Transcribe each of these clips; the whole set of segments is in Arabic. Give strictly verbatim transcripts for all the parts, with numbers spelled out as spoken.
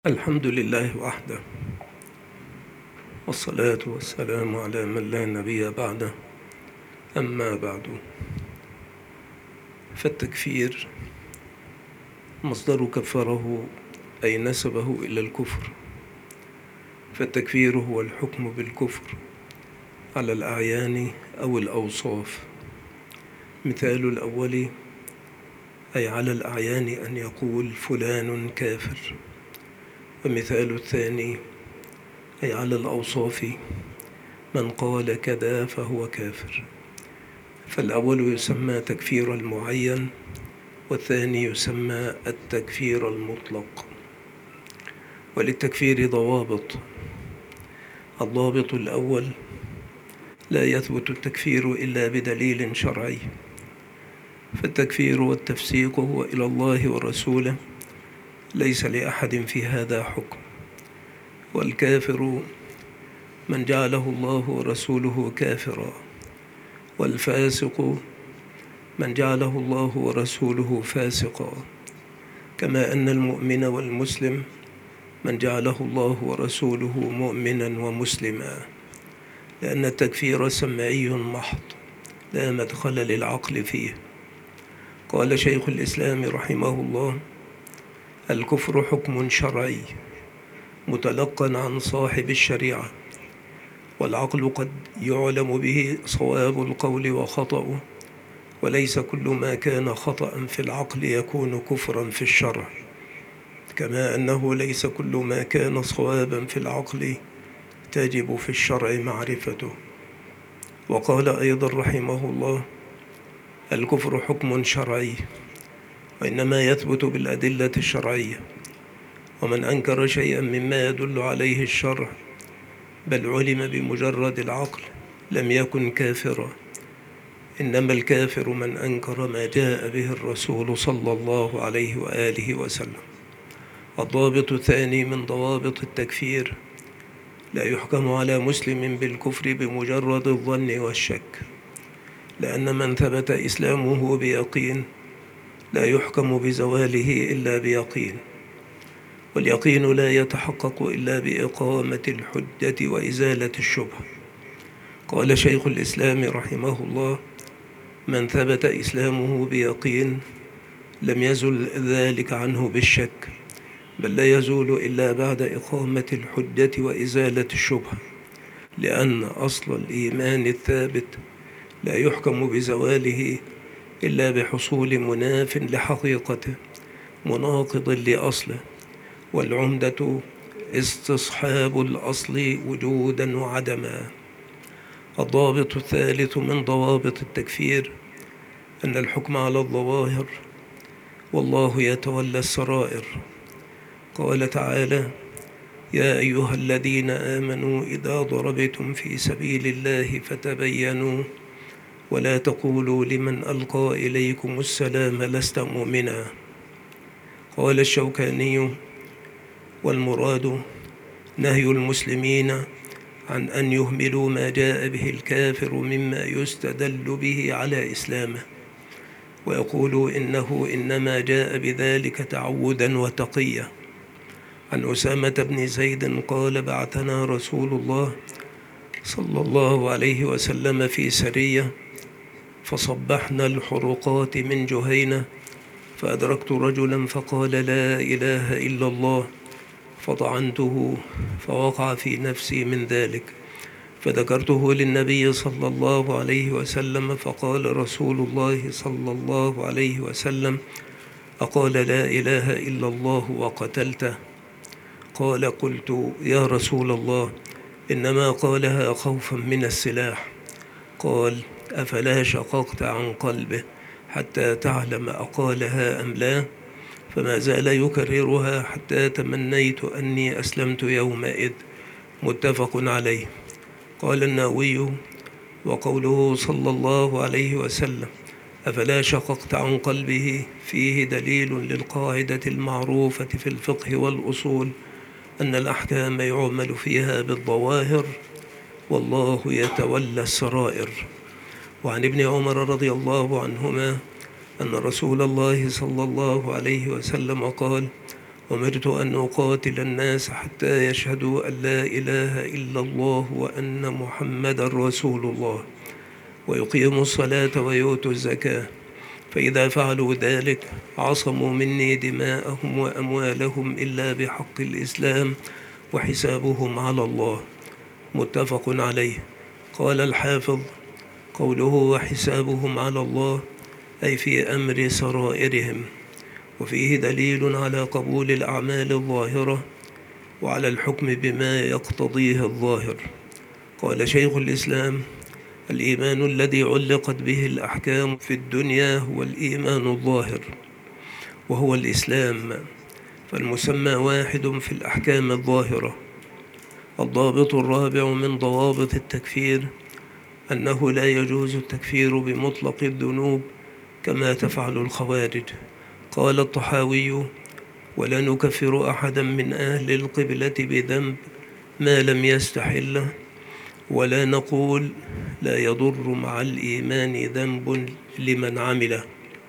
الحمد لله وحده، والصلاة والسلام على من لا نبي بعده. أما بعد، فالتكفير مصدر كفره أي نسبه إلى الكفر، فالتكفير هو الحكم بالكفر على الأعيان أو الأوصاف. مثال الأول أي على الأعيان أن يقول فلان كافر، ومثال الثاني أي على الأوصاف من قال كذا فهو كافر. فالأول يسمى تكفير المعين، والثاني يسمى التكفير المطلق. وللتكفير ضوابط. الضابط الأول: لا يثبت التكفير إلا بدليل شرعي، فالتكفير والتفسيق هو إلى الله ورسوله، ليس لأحد في هذا حكم. والكافر من جعله الله ورسوله كافرا، والفاسق من جعله الله ورسوله فاسقا، كما أن المؤمن والمسلم من جعله الله ورسوله مؤمنا ومسلما، لأن التكفير سمعي محض لا مدخل للعقل فيه. قال شيخ الإسلام رحمه الله: الكفر حكم شرعي متلقى عن صاحب الشريعة، والعقل قد يعلم به صواب القول وخطأه، وليس كل ما كان خطأ في العقل يكون كفرا في الشرع، كما أنه ليس كل ما كان صوابا في العقل تجب في الشرع معرفته. وقال أيضا رحمه الله: الكفر حكم شرعي، وإنما يثبت بالأدلة الشرعية، ومن أنكر شيئا مما يدل عليه الشرع بل علم بمجرد العقل لم يكن كافرا، إنما الكافر من أنكر ما جاء به الرسول صلى الله عليه وآله وسلم. الضابط الثاني من ضوابط التكفير: لا يحكم على مسلم بالكفر بمجرد الظن والشك، لأن من ثبت إسلامه بيقين لا يحكم بزواله إلا بيقين، واليقين لا يتحقق إلا بإقامة الحجة وإزالة الشبهة. قال شيخ الإسلام رحمه الله: من ثبت إسلامه بيقين لم يزل ذلك عنه بالشك، بل لا يزول إلا بعد إقامة الحجة وإزالة الشبهة، لأن أصل الإيمان الثابت لا يحكم بزواله إلا بحصول مناف لحقيقته مناقض لأصله، والعمدة استصحاب الأصل وجودا وعدما. الضابط الثالث من ضوابط التكفير: أن الحكم على الظواهر، والله يتولى السرائر. قال تعالى: يا أيها الذين آمنوا إذا ضربتم في سبيل الله فتبينوا ولا تقولوا لمن ألقى إليكم السلام لست مؤمنا. قال الشوكاني: والمراد نهي المسلمين عن أن يهملوا ما جاء به الكافر مما يستدل به على إسلامه، ويقولوا إنه إنما جاء بذلك تعودا وتقية. عن أسامة بن زيد قال: بعثنا رسول الله صلى الله عليه وسلم في سرية، فصبحنا الحرقات من جهينة، فأدركت رجلا فقال: لا إله إلا الله، فطعنته فوقع في نفسي من ذلك، فذكرته للنبي صلى الله عليه وسلم، فقال رسول الله صلى الله عليه وسلم: أقال لا إله إلا الله وقتلته؟ قال: قلت يا رسول الله إنما قالها خوفا من السلاح. قال: أفلا شققت عن قلبه حتى تعلم أقالها أم لا؟ فما زال يكررها حتى تمنيت أني أسلمت يومئذ. متفق عليه. قال النووي: وقوله صلى الله عليه وسلم أفلا شققت عن قلبه فيه دليل للقاعدة المعروفة في الفقه والأصول أن الأحكام يعمل فيها بالظواهر، والله يتولى السرائر. وعن ابن عمر رضي الله عنهما أن رسول الله صلى الله عليه وسلم قال: أمرت أن أقاتل الناس حتى يشهدوا أن لا إله إلا الله وأن محمدا رسول الله ويقيموا الصلاة ويؤتوا الزكاة، فإذا فعلوا ذلك عصموا مني دماءهم وأموالهم إلا بحق الإسلام وحسابهم على الله. متفق عليه. قال الحافظ: قوله وحسابهم على الله أي في أمر سرائرهم، وفيه دليل على قبول الأعمال الظاهرة وعلى الحكم بما يقتضيه الظاهر. قال شيخ الإسلام: الإيمان الذي علقت به الأحكام في الدنيا هو الإيمان الظاهر وهو الإسلام، فالمسمى واحد في الأحكام الظاهرة. الضابط الرابع من ضوابط التكفير أنه لا يجوز التكفير بمطلق الذنوب كما تفعل الخوارج. قال الطحاوي: ولا نكفر أحدا من أهل القبلة بذنب ما لم يستحله، ولا نقول لا يضر مع الإيمان ذنب لمن عمله.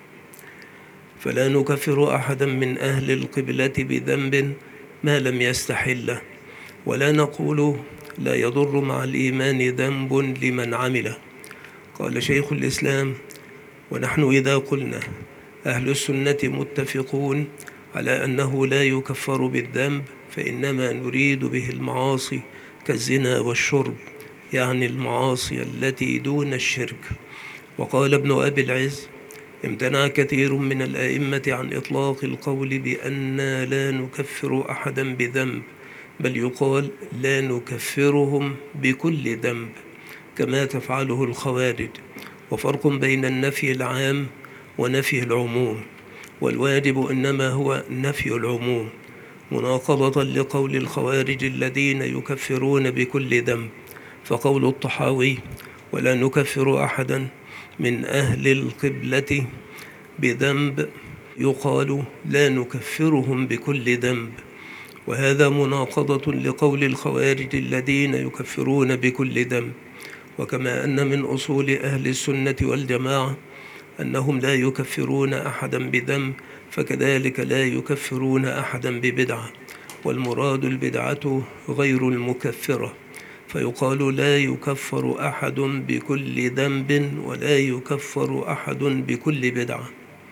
فلا نكفر أحدا من أهل القبلة بذنب ما لم يستحله، ولا نقول لا يضر مع الإيمان ذنب لمن عمله. قال شيخ الإسلام: ونحن إذا قلنا أهل السنة متفقون على أنه لا يكفر بالذنب فإنما نريد به المعاصي كالزنا والشرب، يعني المعاصي التي دون الشرك. وقال ابن أبي العز: امتنع كثير من الأئمة عن إطلاق القول بأننا لا نكفر أحدا بذنب، بل يقال لا نكفرهم بكل ذنب كما تفعله الخوارج. وفرق بين النفي العام ونفي العموم، والواجب إنما هو نفي العموم، مناقضة لقول الخوارج الذين يكفرون بكل ذنب. فقول الطحاوي: ولا نكفر أحدا من أهل القبلة بذنب، يقال لا نكفرهم بكل ذنب، وهذا مناقضة لقول الخوارج الذين يكفرون بكل ذنب. وكما أن من أصول أهل السنة والجماعة أنهم لا يكفرون أحدا بذنب، فكذلك لا يكفرون أحدا ببدعة، والمراد البدعة غير المكفرة، فيقال لا يكفر أحد بكل ذنب ولا يكفر أحد بكل بدعة.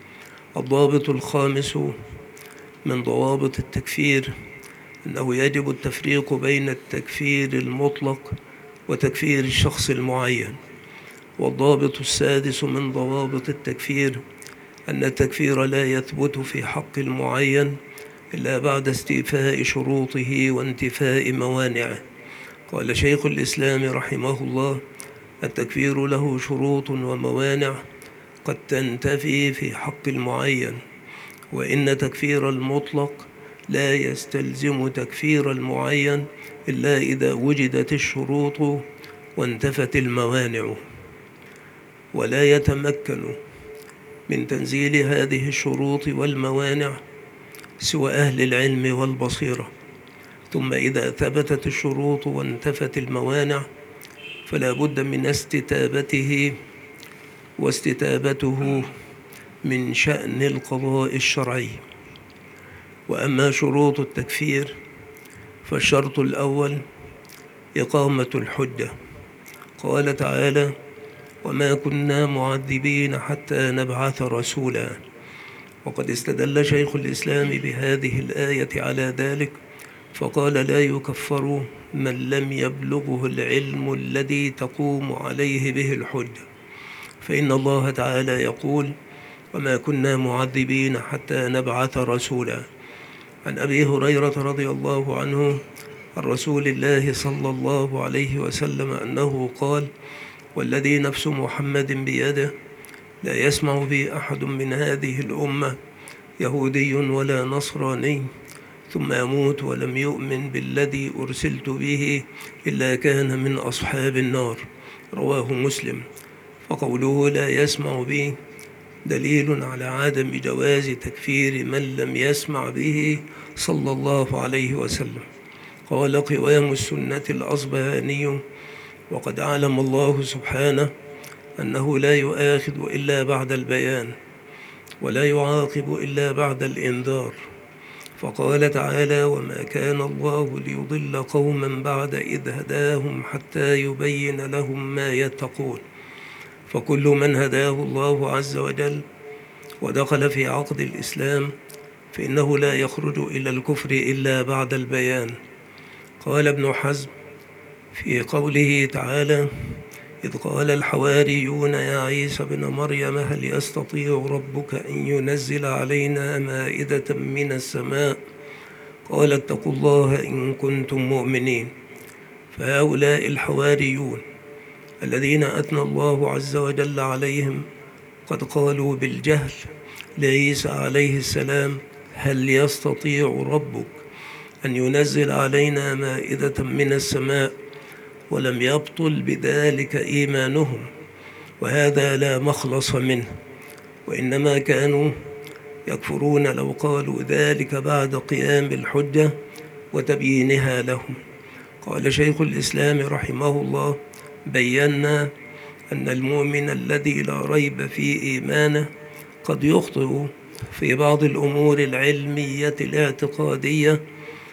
الضابط الخامس من ضوابط التكفير أنه يجب التفريق بين التكفير المطلق وتكفير الشخص المعين. والضابط السادس من ضوابط التكفير أن التكفير لا يثبت في حق المعين إلا بعد استيفاء شروطه وانتفاء موانعه. قال شيخ الإسلام رحمه الله: التكفير له شروط وموانع قد تنتفي في حق المعين، وإن تكفير المطلق لا يستلزم تكفير المعين إلا إذا وجدت الشروط وانتفت الموانع، ولا يتمكن من تنزيل هذه الشروط والموانع سوى أهل العلم والبصيرة. ثم إذا ثبتت الشروط وانتفت الموانع فلا بد من استتابته، واستتابته من شأن القضاء الشرعي. وأما شروط التكفير فالشرط الأول إقامة الحجة. قال تعالى: وما كنا معذبين حتى نبعث رسولا. وقد استدل شيخ الإسلام بهذه الآية على ذلك فقال: لا يكفر من لم يبلغه العلم الذي تقوم عليه به الحجة، فإن الله تعالى يقول: وما كنا معذبين حتى نبعث رسولا. عن أبي هريرة رضي الله عنه عن رسول الله صلى الله عليه وسلم أنه قال: والذي نفس محمد بيده لا يسمع بي أحد من هذه الأمة يهودي ولا نصراني ثم يموت ولم يؤمن بالذي أرسلت به إلا كان من أصحاب النار. رواه مسلم. فقوله لا يسمع به دليل على عدم جواز تكفير من لم يسمع به صلى الله عليه وسلم. قال قوام السنة الأصبهاني: وقد علم الله سبحانه أنه لا يؤاخذ إلا بعد البيان ولا يعاقب إلا بعد الإنذار، فقال تعالى: وما كان الله ليضل قوما بعد إذ هداهم حتى يبين لهم ما يتقون. فكل من هداه الله عز وجل ودخل في عقد الإسلام فإنه لا يخرج إلى الكفر إلا بعد البيان. قال ابن حزم في قوله تعالى: إذ قال الحواريون يا عيسى ابن مريم هل يستطيع ربك أن ينزل علينا مائدة من السماء؟ قال اتقوا الله إن كنتم مؤمنين. فهؤلاء الحواريون الذين أثنى الله عز وجل عليهم قد قالوا بالجهل لعيسى عليه السلام: هل يستطيع ربك أن ينزل علينا مائدة من السماء؟ ولم يبطل بذلك إيمانهم، وهذا لا مخلص منه، وإنما كانوا يكفرون لو قالوا ذلك بعد قيام الحجة وتبيينها لهم. قال شيخ الإسلام رحمه الله: بينا أن المؤمن الذي لا ريب في إيمانه قد يخطئ في بعض الأمور العلمية الاعتقادية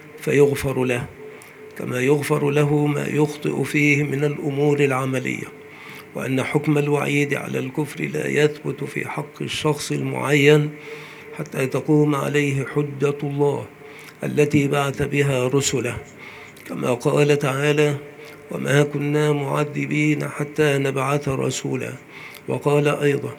فيغفر له، كما يغفر له ما يخطئ فيه من الأمور العملية، وأن حكم الوعيد على الكفر لا يثبت في حق الشخص المعين حتى تقوم عليه حجة الله التي بعث بها رسله، كما قال تعالى: وما كنا معذبين حتى نبعث رسولا. وقال أيضا: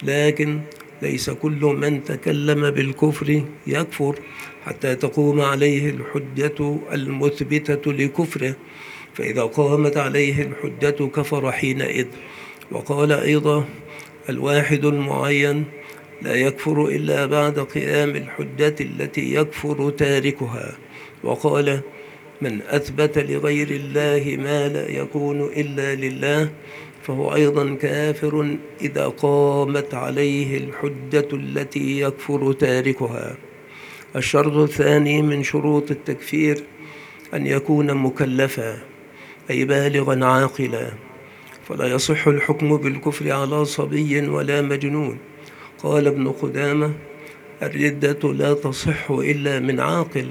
لكن ليس كل من تكلم بالكفر يكفر حتى تقوم عليه الحجة المثبتة لكفره، فإذا قامت عليه الحجة كفر حينئذ. وقال أيضا: الواحد المعين لا يكفر إلا بعد قيام الحجة التي يكفر تاركها. وقال: من أثبت لغير الله ما لا يكون إلا لله فهو أيضا كافر إذا قامت عليه الحجة التي يكفر تاركها. الشرط الثاني من شروط التكفير أن يكون مكلفا، أي بالغا عاقلا، فلا يصح الحكم بالكفر على صبي ولا مجنون. قال ابن قدامة: الردة لا تصح إلا من عاقل،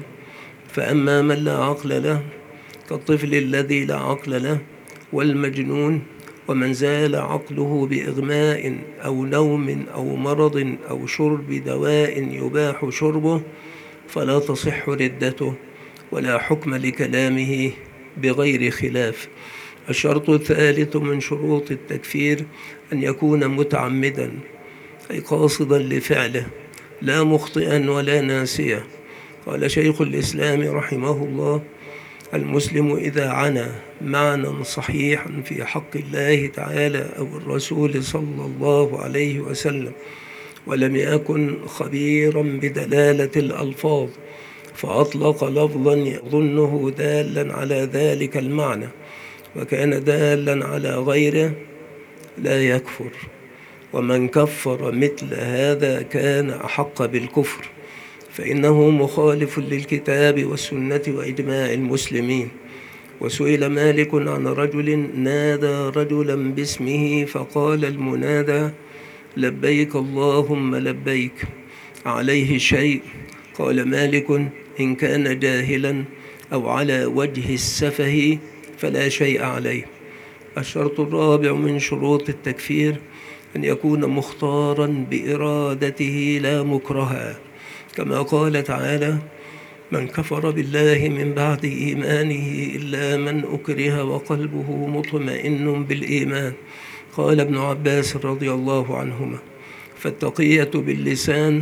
فأما من لا عقل له كالطفل الذي لا عقل له والمجنون ومن زال عقله بإغماء أو نوم أو مرض أو شرب دواء يباح شربه فلا تصح ردته ولا حكم لكلامه بغير خلاف. الشرط الثالث من شروط التكفير أن يكون متعمدا، أي قاصدا لفعله لا مخطئا ولا ناسيا. قال شيخ الإسلام رحمه الله: المسلم إذا عنى معنى صحيحا في حق الله تعالى أو الرسول صلى الله عليه وسلم ولم يكن خبيرا بدلالة الألفاظ فأطلق لفظا يظنه دالا على ذلك المعنى وكان دالا على غيره لا يكفر، ومن كفر مثل هذا كان أحق بالكفر، فإنه مخالف للكتاب والسنة وإجماع المسلمين. وسئل مالك عن رجل نادى رجلا باسمه فقال المنادى: لبيك اللهم لبيك، عليه شيء؟ قال مالك: إن كان جاهلا أو على وجه السفه فلا شيء عليه. الشرط الرابع من شروط التكفير أن يكون مختارا بإرادته لا مكرها، كما قال تعالى: من كفر بالله من بعد إيمانه إلا من أكره وقلبه مطمئن بالإيمان. قال ابن عباس رضي الله عنهما: فالتقية باللسان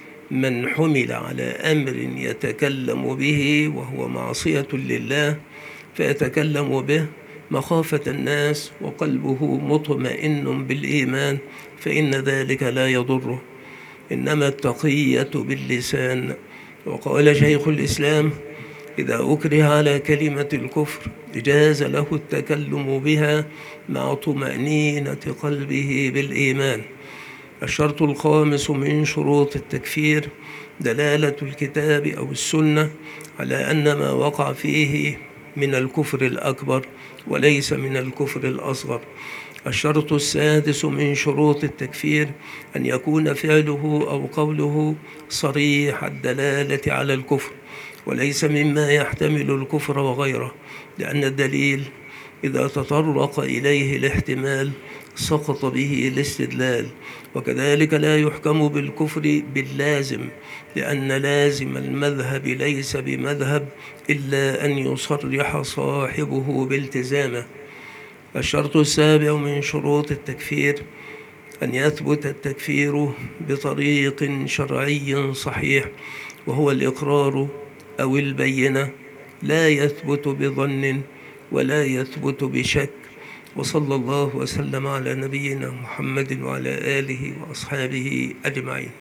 من حمل على أمر يتكلم به وهو معصية لله فيتكلم به مخافة الناس وقلبه مطمئن بالإيمان فإن ذلك لا يضره، إنما التقية باللسان. وقال شيخ الإسلام: إذا أكره على كلمة الكفر جاز له التكلم بها مع طمأنينة قلبه بالإيمان. الشرط الخامس من شروط التكفير دلالة الكتاب أو السنة على أن ما وقع فيه من الكفر الأكبر وليس من الكفر الأصغر. الشرط السادس من شروط التكفير أن يكون فعله أو قوله صريح الدلالة على الكفر، وليس مما يحتمل الكفر وغيره، لأن الدليل إذا تطرق إليه الاحتمال سقط به الاستدلال. وكذلك لا يحكم بالكفر باللازم، لأن لازم المذهب ليس بمذهب إلا أن يصرح صاحبه بالتزامه. الشرط السابع من شروط التكفير أن يثبت التكفير بطريق شرعي صحيح، وهو الإقرار أو البينة، لا يثبت بظن ولا يثبت بشك. وصلى الله وسلم على نبينا محمد وعلى آله وأصحابه أجمعين.